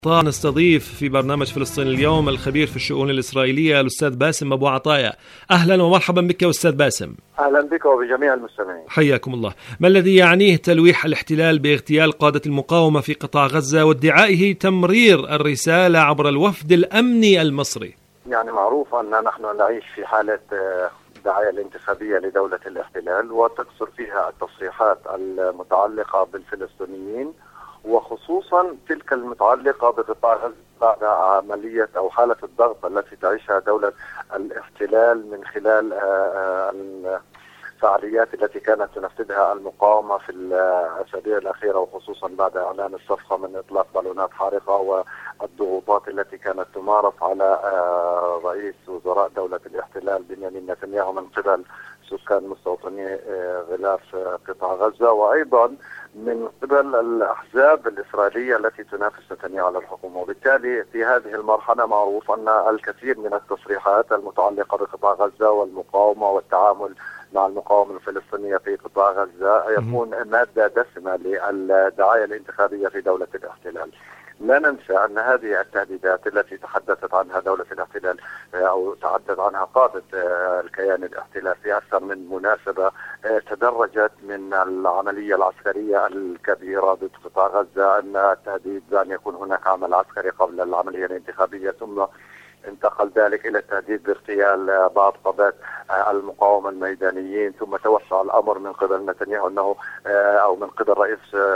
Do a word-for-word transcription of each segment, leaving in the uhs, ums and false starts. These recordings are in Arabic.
نستضيف في برنامج فلسطين اليوم الخبير في الشؤون الإسرائيلية الأستاذ باسم أبو عطايا. أهلا ومرحبا بك أستاذ باسم. أهلا بك وبجميع المستمعين. حياكم الله. ما الذي يعنيه تلويح الاحتلال باغتيال قادة المقاومة في قطاع غزة وادعائه تمرير الرسالة عبر الوفد الأمني المصري؟ يعني معروف أن نحن نعيش في حالة الدعاية الانتخابية لدولة الاحتلال، وتكثر فيها التصريحات المتعلقة بالفلسطينيين، وخصوصا تلك المتعلقة بقطاع غزة بعد عملية أو حالة الضغط التي تعيشها دولة الاحتلال من خلال الفعاليات التي كانت تنفذها المقاومة في الأسابيع الأخيرة، وخصوصا بعد إعلان الصفقة من إطلاق بالونات حارقة والضغوطات التي كانت تمارس على رئيس وزراء دولة الاحتلال بنيامين نتنياهو من قبل سكان مستوطني غلاف قطاع غزة، وأيضا من قبل الأحزاب الإسرائيلية التي تنافس نتنياهو على الحكم. وبالتالي في هذه المرحلة معروف أن الكثير من التصريحات المتعلقة بقطاع غزة والمقاومة والتعامل مع المقاومة الفلسطينية في قطاع غزة يكون مادة دسمة للدعاية الانتخابية في دولة الاحتلال. لا ننسى أن هذه التهديدات التي تحدثت عنها دولة الاحتلال أو تحدث عنها قادة الكيان الاحتلال في أكثر من مناسبة تدرجت من العملية العسكرية الكبيرة ضد قطاع غزة، أن التهديد بأن يكون هناك عمل عسكري قبل العملية الانتخابية، ثم انتقل ذلك إلى التهديد باغتيال بعض قادات المقاومة الميدانيين، ثم توسع الأمر من قبل نتنياهو أنه أو من قبل رئيس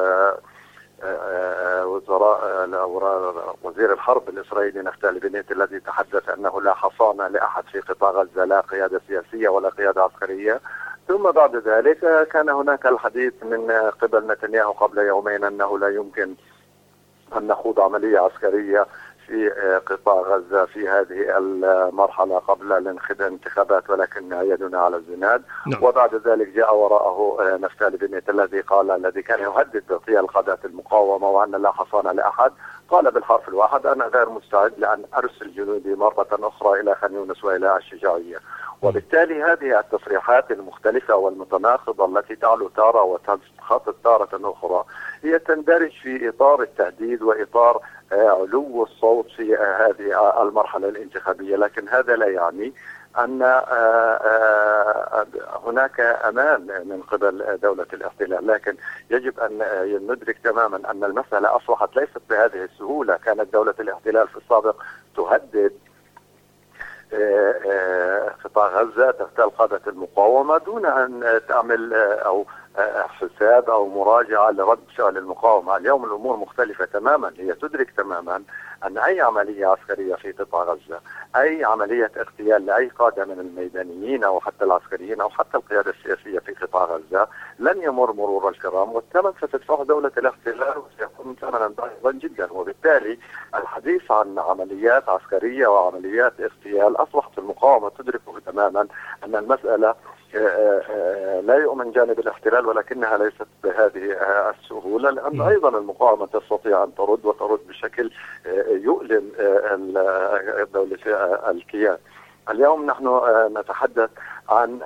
وزراء وزير الحرب الإسرائيلي نفتالي بنيت الذي تحدث أنه لا حصانة لأحد في قطاع غزة، لا قيادة سياسية ولا قيادة عسكرية. ثم بعد ذلك كان هناك الحديث من قبل نتنياهو قبل يومين أنه لا يمكن أن نخوض عملية عسكرية في قطاع غزة في هذه المرحلة قبل الانتخابات، ولكن يدنا على الزناد. نعم. وبعد ذلك جاء وراءه نفتالي بنيت الذي قال الذي كان يهدد باغتيال قادات المقاومة وأن لا حصانة لأحد، قال بالحرف الواحد: أنا غير مستعد لأن أرسل جنودي مرة أخرى إلى خان يونس وإلى الشجاعية. وبالتالي هذه التصريحات المختلفة والمتناقضة التي تعلو تارة وتنخفض تارة أخرى هي تندرج في إطار التهديد وإطار علو الصوت في هذه المرحلة الانتخابية، لكن هذا لا يعني أن هناك أمان من قبل دولة الاحتلال. لكن يجب أن ندرك تماما أن المسألة أصبحت ليست بهذه السهولة. كانت دولة الاحتلال في السابق تهدد قطاع غزة، تغتال قادة المقاومة دون أن تعمل أو حساب أو مراجعة لرد فعل المقاومة. اليوم الأمور مختلفة تماما. هي تدرك تماما أن أي عملية عسكرية في قطاع غزة، أي عملية اغتيال لأي قادة من الميدانيين أو حتى العسكريين أو حتى القيادة السياسية في قطاع غزة لن يمر مرور الكرام، والثمن ستدفعه دولة الاحتلال وسيكون ثمنا ضخما جدا. وبالتالي الحديث عن عمليات عسكرية وعمليات اغتيال أصبحت المقاومة تدركه تماما أن المسألة لا يؤمن جانب الاحتلال، ولكنها ليست بهذه السهولة، لأن أيضا المقاومة تستطيع أن ترد وترد بشكل يؤلم دولة الكيان. اليوم نحن نتحدث عن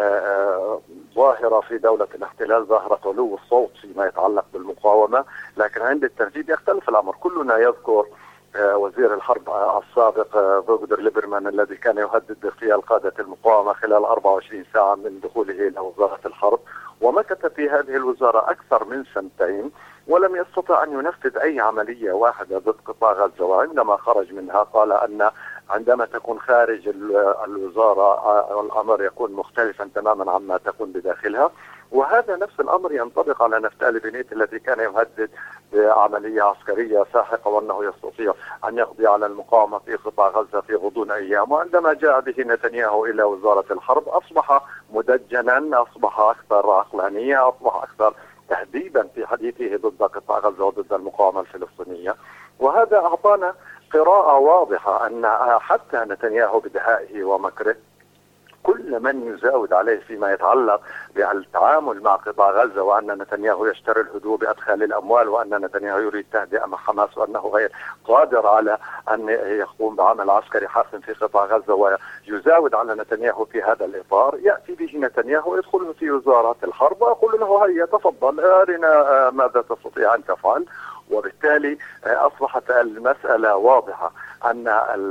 ظاهرة في دولة الاحتلال، ظاهرة علو الصوت فيما يتعلق بالمقاومة، لكن عند التنفيذ يختلف الأمر. كلنا يذكر وزير الحرب السابق فيغدر ليبرمان الذي كان يهدد باغتيال قادة المقاومة خلال أربع وعشرين ساعة من دخوله إلى وزارة الحرب، ومكث في هذه الوزارة أكثر من سنتين ولم يستطع أن ينفذ أي عملية واحدة ضد قطاع غزة. وعندما خرج منها قال أن عندما تكون خارج الوزارة الأمر يكون مختلفا تماما عما تكون بداخلها. وهذا نفس الأمر ينطبق على نفتالي بنيت الذي كان يهدد بعملية عسكرية ساحقة وأنه يستطيع أن يقضي على المقاومة في قطاع غزة في غضون أيام. وعندما جاء به نتنياهو إلى وزارة الحرب أصبح مدجنا، أصبح أكثر عقلانية، أصبح أكثر تهديدا في حديثه ضد قطاع غزة وضد المقاومة الفلسطينية. وهذا أعطانا قراءة واضحة أن حتى نتنياهو بدهائه ومكره كل من يزاود عليه فيما يتعلق بالتعامل مع قطاع غزة، وأن نتنياهو يشتري الهدوء بأدخال الأموال، وأن نتنياهو يريد تهدئة مع حماس، وأنه غير قادر على أن يقوم بعمل عسكري حاسم في قطاع غزة، ويزاود على نتنياهو في هذا الإطار. يأتي به نتنياهو يدخل في وزارة الحرب ويقول له: هيا تفضل أرنا ماذا تستطيع أن تفعل. وبالتالي أصبحت المسألة واضحة أن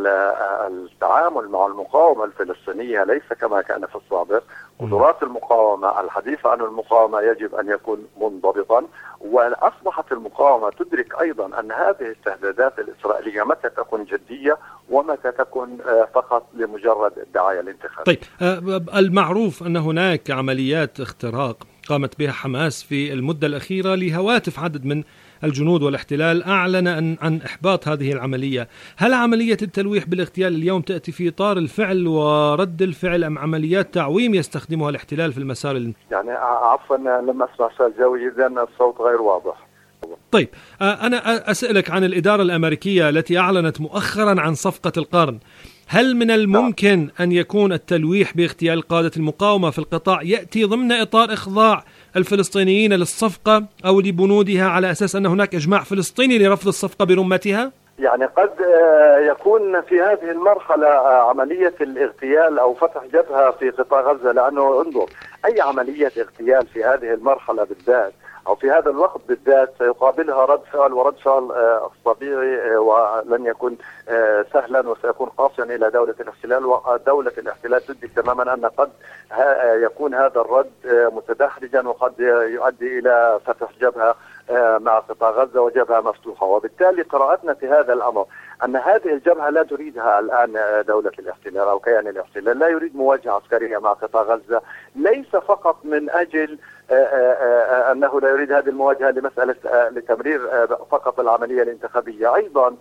التعامل مع المقاومة الفلسطينية ليس كما كان في السابق. قدرات المقاومة، الحديث عن المقاومة يجب أن يكون منضبطا، وأصبحت المقاومة تدرك أيضا أن هذه التهديدات الإسرائيلية متى تكون جدية ومتى تكون فقط لمجرد الدعاية الانتخابية. طيب، المعروف أن هناك عمليات اختراق قامت بها حماس في المدة الأخيرة لهواتف عدد من الجنود، والاحتلال أعلن عن, عن إحباط هذه العملية. هل عملية التلويح بالاغتيال اليوم تأتي في إطار الفعل ورد الفعل أم عمليات تعويم يستخدمها الاحتلال في المسار اللي... يعني عفوا لما أسمع سؤال جوي جدا، الصوت غير واضح. طيب، أنا أسألك عن الإدارة الأمريكية التي أعلنت مؤخرا عن صفقة القرن. هل من الممكن أن يكون التلويح باغتيال قادة المقاومة في القطاع يأتي ضمن إطار إخضاع الفلسطينيين للصفقة أو لبنودها على أساس أن هناك إجماع فلسطيني لرفض الصفقة برمتها؟ يعني قد يكون في هذه المرحلة عملية الاغتيال أو فتح جبهة في قطاع غزة، لأنه انظر أي عملية اغتيال في هذه المرحلة بالذات أو في هذا الوقت بالذات سيقابلها رد فعل، ورد فعل طبيعي ولن يكون سهلا وسيكون قاسيا إلى دولة الاحتلال. ودولة الاحتلال تدرك تماما أن قد يكون هذا الرد متدحرجا وقد يؤدي إلى فتح جبهة مع قطاع غزة وجبهة مفتوحة. وبالتالي قراءتنا في هذا الأمر أن هذه الجبهة لا تريدها الآن دولة الاحتلال أو كيان الاحتلال، لا يريد مواجهة عسكرية مع قطاع غزة، ليس فقط من أجل أنه لا يريد هذه المواجهة لمسألة لتمرير فقط العملية الانتخابية، أيضا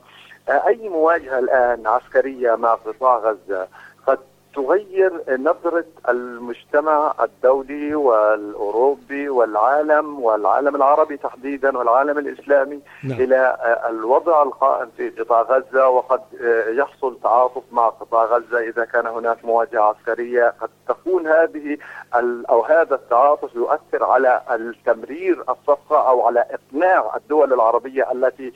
أي مواجهة الآن عسكرية مع قطاع غزة قد تغير نظرة المجتمع الدولي والأوروبي والعالم والعالم العربي تحديدا والعالم الإسلامي نعم. إلى الوضع القائم في قطاع غزة، وقد يحصل تعاطف مع قطاع غزة إذا كان هناك مواجهة عسكرية. قد تكون هذه أو هذا التعاطف يؤثر على التمرير الصفقة أو على إقناع الدول العربية التي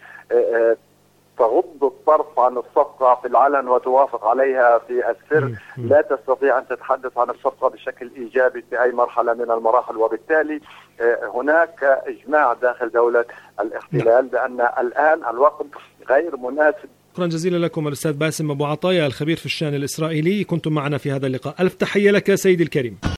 تغض الطرف عن الصفقة في العلن وتوافق عليها في السر، لا تستطيع أن تتحدث عن الصفقة بشكل إيجابي في أي مرحلة من المراحل. وبالتالي هناك إجماع داخل دولة الاحتلال بأن الآن الوقت غير مناسب. شكرا جزيلا لكم الأستاذ باسم أبو عطايا الخبير في الشأن الإسرائيلي، كنتم معنا في هذا اللقاء. ألف تحية لك سيدي الكريم.